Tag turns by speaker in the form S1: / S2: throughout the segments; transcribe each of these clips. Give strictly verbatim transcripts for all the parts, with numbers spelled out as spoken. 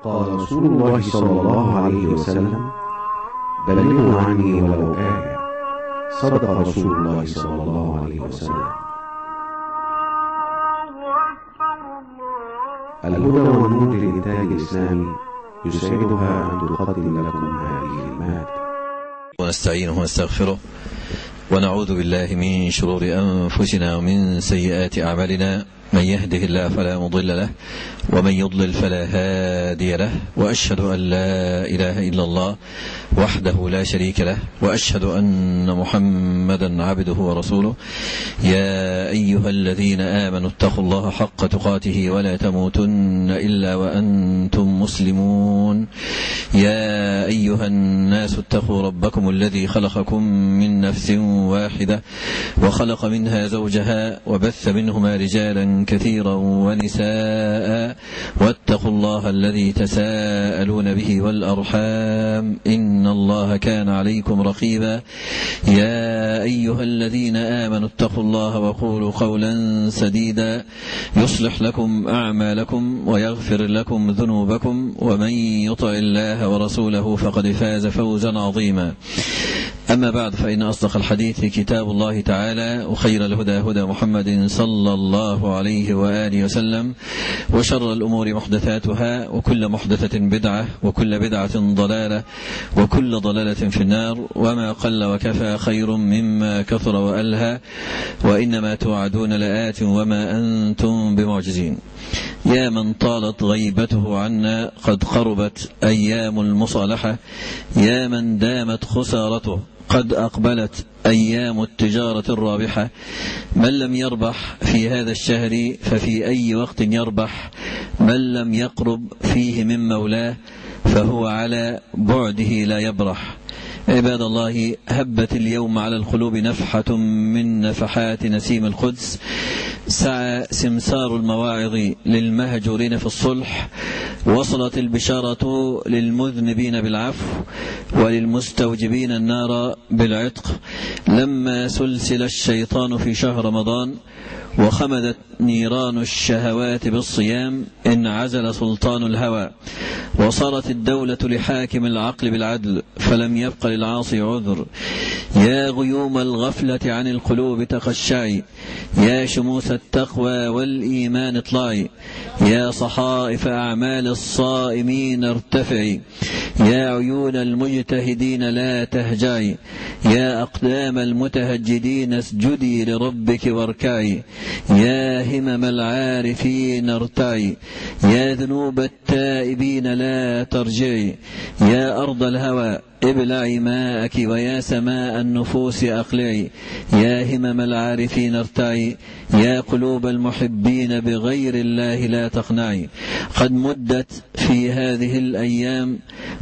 S1: قال رسول الله صلى الله عليه وسلم: بلغوا عني ولو آية. صدق رسول الله صلى الله عليه وسلم. الهدى والنور للإنتاج الإسلامي يسعدها أن تقدم لكم هذه المادة.
S2: ونستعينه ونستغفره ونعوذ بالله من شرور أنفسنا ومن سيئات أعمالنا، من يهده الله فلا مضل له ومن يضلل فلا هادي له، وأشهد أن لا إله إلا الله وحده لا شريك له، وأشهد أن محمدا عبده ورسوله. يا أيها الذين آمنوا اتقوا الله حق تقاته ولا تموتن إلا وأنتم مسلمون. يا أيها الناس اتقوا ربكم الذي خلقكم من نفس واحدة وخلق منها زوجها وبث منهما رجالا كثيرا ونساء، واتقوا الله الذي تساءلون به والأرحام إن الله كان عليكم رقيبا. يا أيها الذين آمنوا اتقوا الله وقولوا قولا سديدا يصلح لكم أعمالكم ويغفر لكم ذنوبكم، ومن يطع الله ورسوله فقد فاز فوزا عظيما. أما بعد، فإن أصدق الحديث كتاب الله تعالى، وخير الهدى هدى محمد صلى الله عليه وآله وسلم، وشر الأمور محدثاتها، وكل محدثة بدعة، وكل بدعة ضلالة، وكل ضلالة في النار. وما قل وكفى خير مما كثر وألهى، وإنما توعدون لآت وما أنتم بمعجزين. يا من طالت غيبته عنا قد قربت أيام المصالحة، يا من دامت خسارته قد أقبلت أيام التجارة الرابحة. من لم يربح في هذا الشهر ففي أي وقت يربح، من لم يقرب فيه من مولاه فهو على بعده لا يبرح. عباد الله، هبت اليوم على القلوب نفحة من نفحات نسيم القدس، سعى سمسار المواعظ للمهجورين في الصلح، وصلت البشارة للمذنبين بالعفو وللمستوجبين النار بالعتق. لما سلسل الشيطان في شهر رمضان وخمدت نيران الشهوات بالصيام، انعزل سلطان الهوى، وصارت الدولة لحاكم العقل بالعدل، فلم يبق للعاصي عذر. يا غيوم الغفلة عن القلوب تخشعي، يا شموس التقوى والإيمان اطلعي، يا صحائف أعمال الصائمين ارتفعي، يا عيون المجتهدين لا تهجعي، يا أقدام المتهجدين اسجدي لربك واركعي، يا همم العارفين ارتعي، يا ذنوب التائبين لا ترجعي، يا أرض الهوى ابلعي ماءك، ويا سماء النفوس أقلعي، يا همم العارفين ارتعي، يا قلوب المحبين بغير الله لا تقنعي. قد مدت في هذه الأيام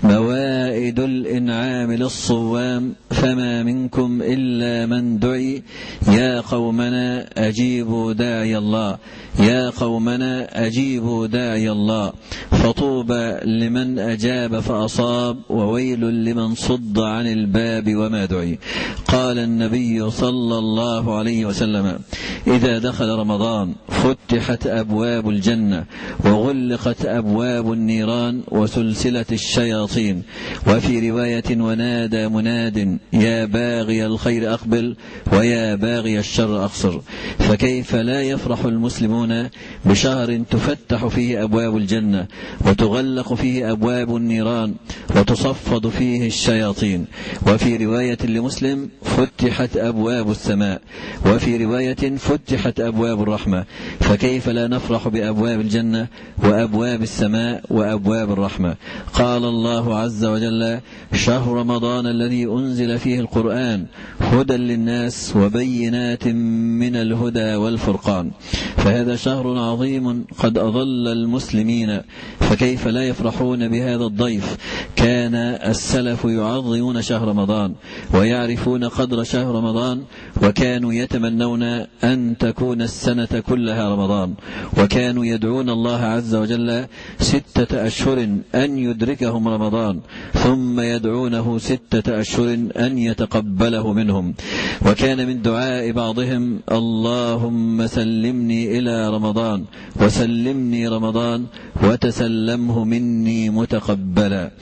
S2: موائد الإنعام للصوام، فما منكم إلا من دعي، يا قومنا أجيبوا داعي الله، يا قومنا أجيبوا داعي الله. فطوبى لمن أجاب فأصاب، وويل لمن صد عن الباب وما دعي. قال النبي صلى الله عليه وسلم: إذا دخل رمضان فتحت أبواب الجنة، وغلقت أبواب النيران، وسلسلة الشياطين. وفي رواية: ونادى مناد يا باغي الخير أقبل، ويا باغي الشر أقصر. فكيف لا يفرح المسلمون بشهر تفتح فيه أبواب الجنة، وتغلق فيه أبواب النيران، وتصفد فيه الشياطين. وفي رواية لمسلم: فتحت أبواب السماء. وفي رواية: فتحت أبواب الرحمة. فكيف لا نفرح بأبواب الجنة وأبواب السماء وأبواب الرحمة؟ قال الله عز وجل: شهر رمضان الذي أنزل فيه القرآن هدى للناس وبينات من الهدى والفرقان. فهذا شهر عظيم قد أضل المسلمين، فكيف لا يفرحون بهذا الضيف؟ كان السلف يعظمون شهر رمضان ويعرفون قدر شهر رمضان، وكانوا يتمنون أن تكون السنة كلها رمضان، وكانوا يدعون الله عز وجل ستة أشهر أن يدركهم رمضان، ثم يدعونه ستة أشهر أن يتقبله منهم. وكان من دعاء بعضهم: اللهم سلمني إلى رمضان وسلمني رمضان وتسلمه مني متقبلا.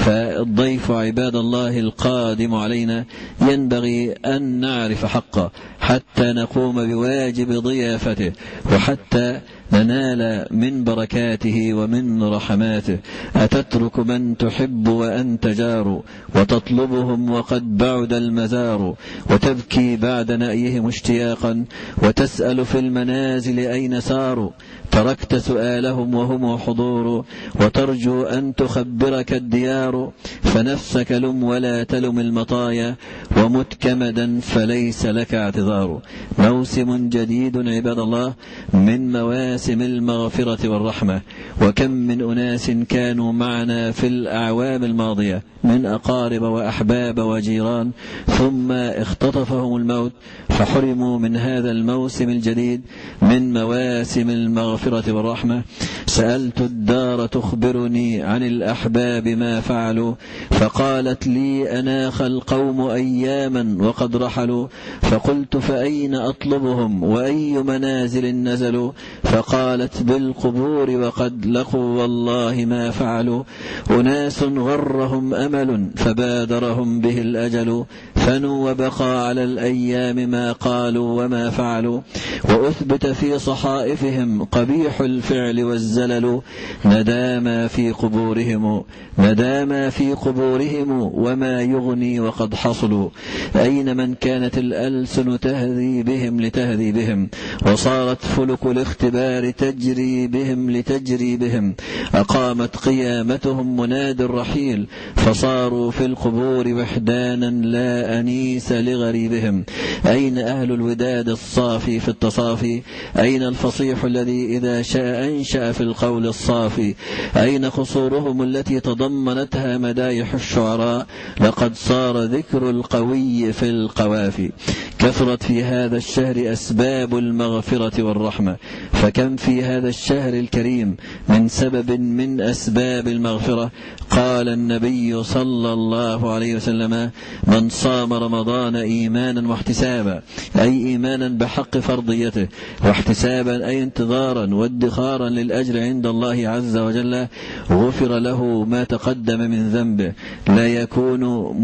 S2: فالضيف عباد الله القادم علينا ينبغي أن نعرف حقه حتى نقوم بواجب ضيافته، وحتى ننال من بركاته ومن رحماته. أتترك من تحب وأنت جار، وتطلبهم وقد بعد المزار، وتبكي بعد نأيهم اشتياقا، وتسأل في المنازل أين ساروا. تركت سؤالهم وهم حضور، وترجو أن تخبرك الديار. فنفسك لم ولا تلم المطايا، ومت كمدا فليس لك اعتذار. موسم جديد عباد الله من مواسم المغفرة والرحمة، وكم من أناس كانوا معنا في الأعوام الماضية من أقارب وأحباب وجيران، ثم اختطفهم الموت فحرموا من هذا الموسم الجديد من مواسم المغفرة والرحمة. سألت الدار تخبرني عن الأحباب ما فعلوا، فقالت لي أناخ القوم أياما وقد رحلوا. فقلت فأين أطلبهم وأي منازل نزلوا؟ فقالت بالقبور وقد لقوا والله ما فعلوا. أناس غرهم أمل فبادرهم به الأجل، فنوا وبقى على الأيام ما قالوا وما فعلوا. وأثبت في صحائفهم قبيح الفعل والزلل، نداما في قبورهم نداما في قبورهم وما يغني وقد حصلوا. أين من كانت الألسن تهذي بهم لتهذي بهم، وصارت فلك الاختبار تجري بهم لتجري بهم. أقامت قيامتهم مناد الرحيل، فصاروا في القبور وحدانا لا أنيس لغريبهم. أين أهل الوداد الصافي في التصافي؟ أين الفصيح الذي إذا شاء أنشأ في القول الصافي؟ أين قصورهم التي تضمنتها مدايح الشعراء؟ لقد صار ذكر القوي في القوافي. كثرت في هذا الشهر أسباب المغفرة والرحمة، فكم في هذا الشهر الكريم من سبب من أسباب المغفرة. قال النبي صلى الله عليه وسلم: من صام رمضان إيمانا واحتسابا، أي إيمانا بحق فرضيته، واحتسابا أي انتظارا وادخارا للأجر عند الله عز وجل، غفر له ما تقدم من ذنبه. لا يكون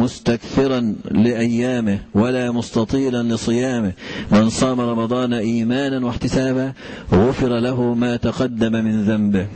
S2: مستكثرا لأيامه ولا مستطيلا لصيامه. من صام رمضان إيمانا واحتسابا غفر له ما تقدم من ذنبه.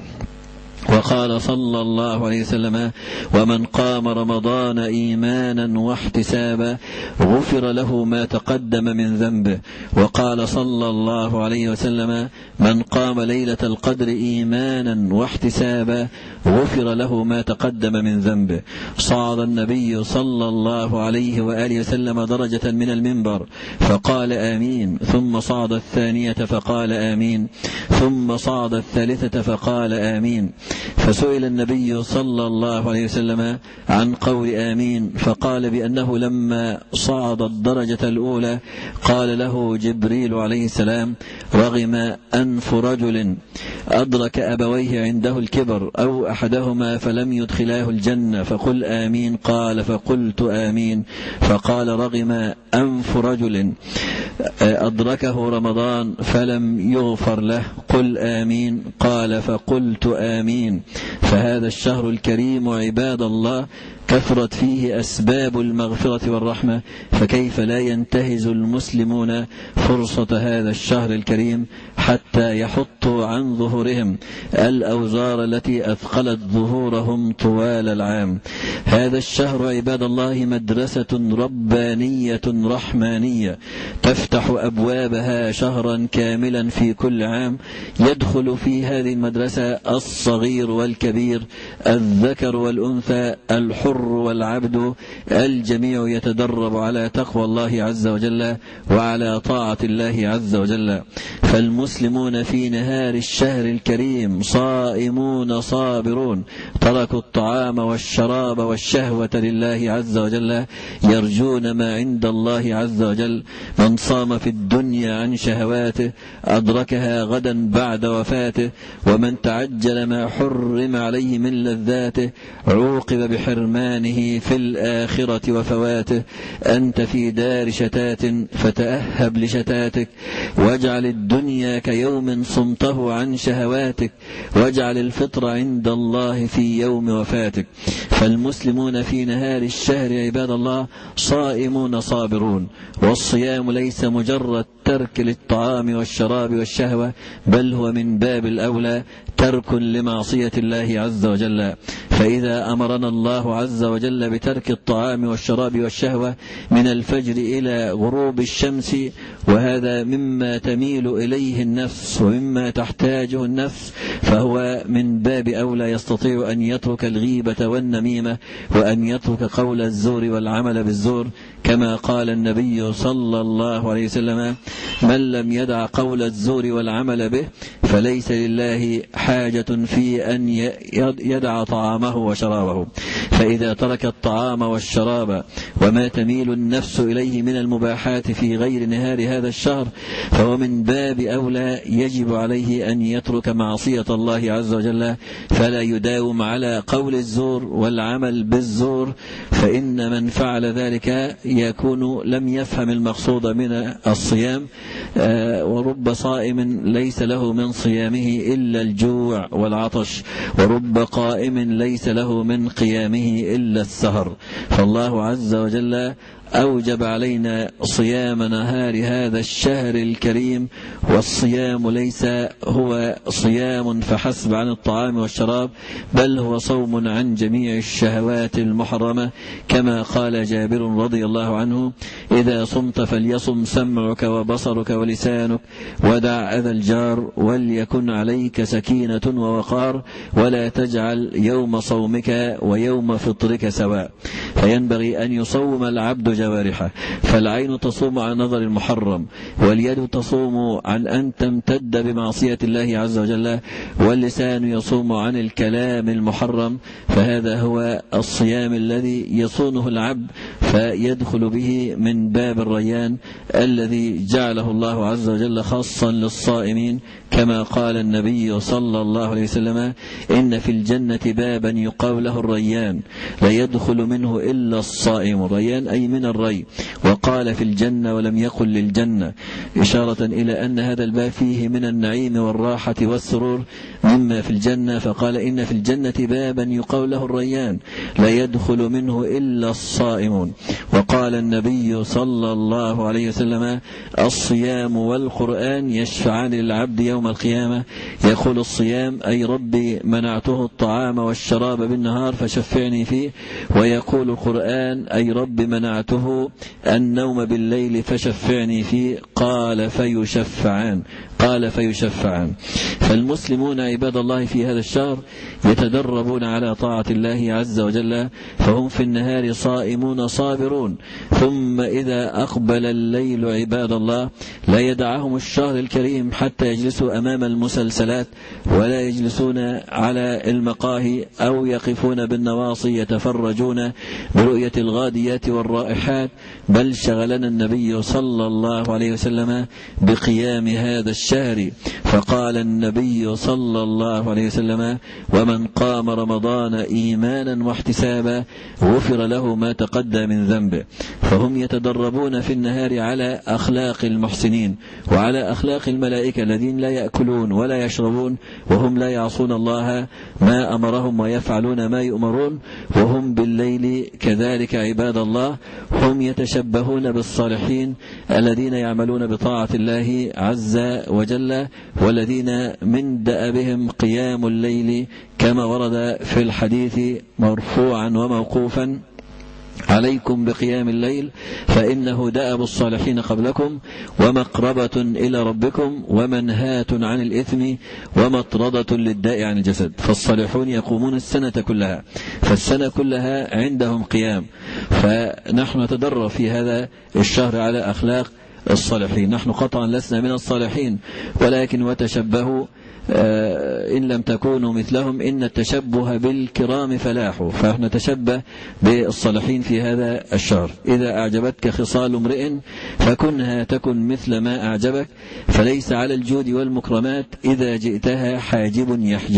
S2: وقال صلى الله عليه وسلم: ومن قام رمضان إيمانا واحتسابا غفر له ما تقدم من ذنبه. وقال صلى الله عليه وسلم: من قام ليلة القدر إيمانا واحتسابا غفر له ما تقدم من ذنبه. صعد النبي صلى الله عليه وآله وسلم درجة من المنبر فقال آمين، ثم صعد الثانية فقال آمين، ثم صعد الثالثة فقال آمين. فسئل النبي صلى الله عليه وسلم عن قول آمين، فقال بأنه لما صعد الدرجة الأولى قال له جبريل عليه السلام: رغم أنف رجل أدرك أبويه عنده الكبر أو أحدهما فلم يدخلاه الجنة فقل آمين. قال فقلت آمين. فقال: رغم أنف رجل أدركه رمضان فلم يغفر له قل آمين. قال فقلت آمين. فهذا الشهر الكريم عباد الله كثرت فيه أسباب المغفرة والرحمة، فكيف لا ينتهز المسلمون فرصة هذا الشهر الكريم حتى يحطوا عن ظهورهم الأوزار التي أثقلت ظهورهم طوال العام. هذا الشهر عباد الله مدرسة ربانية رحمانية تفتح أبوابها شهرا كاملا في كل عام. يدخل في هذه المدرسة الصغير والكبير، الذكر والأنثى، الحر والعبد، الجميع يتدرب على تقوى الله عز وجل وعلى طاعة الله عز وجل. فالمسلمون في نهار الشهر الكريم صائمون صابرون، تركوا الطعام والشراب والشهوة لله عز وجل، يرجون ما عند الله عز وجل. من صام في الدنيا عن شهواته أدركها غدا بعد وفاته، ومن تعجل ما حرم عليه من لذاته عوقب بحرمانه في الآخرة وفواته. أنت في دار شتات فتأهب لشتاتك، واجعل الدنيا كيوم صمته عن شهواتك، واجعل الفطر عند الله في يوم وفاتك. فالمسلمون في نهار الشهر عباد الله صائمون صابرون، والصيام ليس مجرد ترك للطعام والشراب والشهوة، بل هو من باب الأولى ترك لمعصية الله عز وجل. فإذا أمرنا الله عز وجل بترك الطعام والشراب والشهوة من الفجر إلى غروب الشمس، وهذا مما تميل إليه النفس ومما تحتاجه النفس، فهو من باب أولى يستطيع أن يترك الغيبة والنميمة، وأن يترك قول الزور والعمل بالزور، كما قال النبي صلى الله عليه وسلم: من لم يدع قول الزور والعمل به فليس لله حاجة في أن يدع طعامه وشرابه. فإذا ترك الطعام والشراب وما تميل النفس إليه من المباحات في غير نهار هذا الشهر، فهو من باب أولى يجب عليه أن يترك معصية الله عز وجل، فلا يداوم على قول الزور والعمل بالزور، فإن من فعل ذلك يكون لم يفهم المقصود من الصيام. ورب صائم ليس له من صيامه إلا الجوع والعطش، ورب قائم ليس له من قيامه إلا السهر. فالله عز وجل أوجب علينا صيام نهار هذا الشهر الكريم، والصيام ليس هو صيام فحسب عن الطعام والشراب، بل هو صوم عن جميع الشهوات المحرمة، كما قال جابر رضي الله عنه: إذا صمت فليصم سمعك وبصرك ولسانك، ودع أذى الجار، وليكن عليك سكينة ووقار، ولا تجعل يوم صومك ويوم فطرك سواء. فينبغي أن يصوم العبد جوارحه، فالعين تصوم عن نظر المحرم، واليد تصوم عن أن تمتد بمعصية الله عز وجل، واللسان يصوم عن الكلام المحرم. فهذا هو الصيام الذي يصونه العبد فيدخل به من باب الريان الذي جعله الله عز وجل خاصا للصائمين، كما قال النبي صلى الله عليه وسلم: إن في الجنة بابا يقال له الريان لا يدخل منه إلا الصائم. الريان أي من الري، وقال في الجنة ولم يقل للجنة، إشارة إلى أن هذا الباب فيه من النعيم والراحة والسرور مما في الجنة، فقال: إن في الجنة بابا يقال له الريان لا يدخل منه إلا الصائمون. وقال النبي صلى الله عليه وسلم: الصيام والقرآن يشفعان للعبد يوم القيامة. يقول الصيام: أي ربي منعته الطعام والشراب بالنهار فشفعني فيه، ويقول القرآن: أي ربي منعته النوم بالليل فشفعني فيه. قال فيشفعان قال فيشفعان. فالمسلمون عباد الله في هذا الشهر يتدربون على طاعة الله عز وجل، فهم في النهار صائمون صابرون، ثم إذا أقبل الليل عباد الله لا يدعهم الشهر الكريم حتى يجلسوا أمام المسلسلات، ولا يجلسون على المقاهي أو يقفون بالنواصي يتفرجون برؤية الغاديات والرائحات، بل شغلنا النبي صلى الله عليه وسلم بقيام هذا الشهر. فقال النبي صلى الله عليه وسلم: ومن قام رمضان إيمانا واحتسابا غفر له ما تقدم من ذنبه. فهم يتدربون في النهار على أخلاق المحسنين وعلى أخلاق الملائكة الذين لا يأكلون ولا يشربون، وهم لا يعصون الله ما أمرهم ويفعلون ما يؤمرون. وهم بالليل كذلك عباد الله هم يتشبهون بالصالحين الذين يعملون بطاعة الله عز وجل، والذين من دأبهم قيام الليل، كما ورد في الحديث مرفوعا وموقوفا: عليكم بقيام الليل فإنه دأب الصالحين قبلكم، ومقربة إلى ربكم، ومنهاة عن الإثم، ومطردة للداء عن الجسد. فالصالحون يقومون السنة كلها، فالسنة كلها عندهم قيام. فنحن نتدرب في هذا الشهر على أخلاق الصالحين. نحن قطعا لسنا من الصالحين، ولكن وتشبهوا إن لم تكونوا مثلهم إن التشبه بالكرام فلاح. فنحن نتشبه بالصالحين في هذا الشهر. إذا أعجبتك خصال امرئ فكنها تكن مثل ما أعجبك، فليس على الجود والمكرمات إذا جئتها حاجب يحجبك.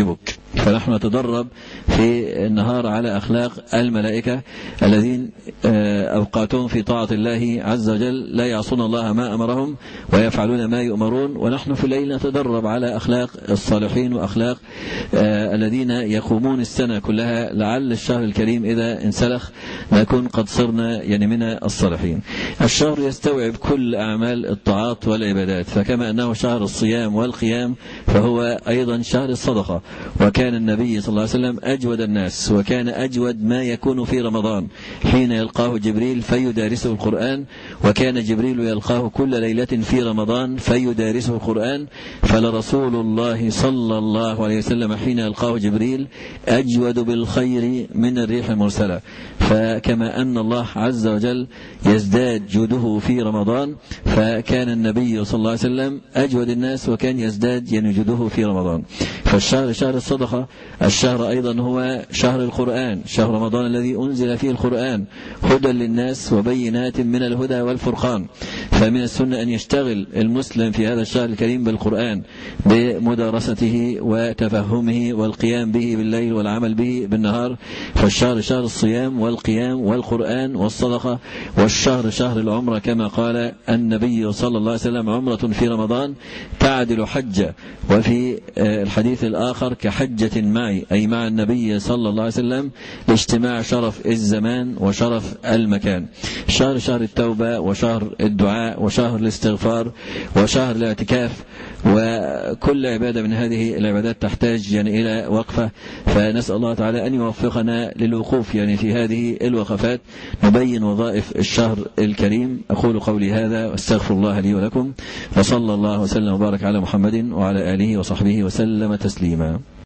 S2: فنحن نتدرب في النهار على أخلاق الملائكة الذين أوقاتهم في طاعة الله عز وجل، لا يعصون الله ما أمرهم ويفعلون ما يؤمرون. ونحن في الليل نتدرب على أخلاق الصالحين وأخلاق الذين يقومون السنة كلها، لعل الشهر الكريم إذا انسلخ نكون قد صرنا يعني من الصالحين. الشهر يستوعب كل أعمال الطاعات والعبادات، فكما أنه شهر الصيام والقيام فهو أيضا شهر الصدقة. وكان النبي صلى الله عليه وسلم أجود الناس، وكان أجود ما يكون في رمضان حين يلقاه جبريل فيدارسه القرآن، وكان جبريل يلقاه كل ليلة في رمضان فيدارسه القرآن. فلرسول الله صلى الله عليه وسلم حين يلقاه جبريل أجود بالخير من الريح المرسلة. فكما أن الله عز وجل يزداد جوده في رمضان، فكان النبي صلى الله عليه وسلم أجود الناس وكان يزداد يعني جوده في رمضان. فالشهر شهر الصدقة. الشهر أيضا هو شهر القرآن، شهر رمضان الذي أنزل فيه القرآن هدى للناس وبينات من الهدى والفرقان. فمن السنة أن يشتغل المسلم في هذا الشهر الكريم بالقرآن بمدارسته وتفهمه والقيام به بالليل والعمل به بالنهار. فالشهر شهر الصيام والقيام والقرآن والصدقة. والشهر شهر العمرة، كما قال النبي صلى الله عليه وسلم: عمرة في رمضان تعدل حجة. وفي الحديث الآخر: كحجة معي، أي مع النبي صلى الله عليه وسلم، لاجتماع شرف الزمان وشرف المكان. شهر شهر التوبة وشهر الدعاء وشهر الاستغفار وشهر الاعتكاف. وكل عبادة من هذه العبادات تحتاج يعني إلى وقفة، فنسأل الله تعالى أن يوفقنا للوقوف يعني في هذه الوقفات نبين وظائف الشهر الكريم. أقول قولي هذا واستغفر الله لي ولكم، وصلى الله وسلم وبارك على محمد وعلى آله وصحبه وسلم تسليما.